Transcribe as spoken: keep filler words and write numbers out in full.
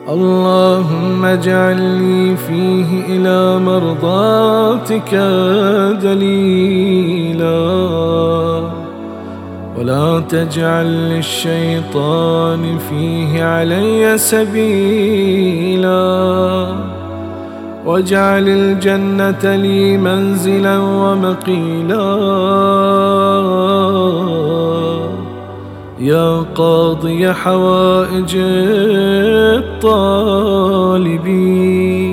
اللهم اجعلني فيه إلى مرضاتك دليلا، ولا تجعل للشيطان فيه علي سبيلا، واجعل الجنة لي منزلا ومقيلا، يا قاضي حوائج الطالبين.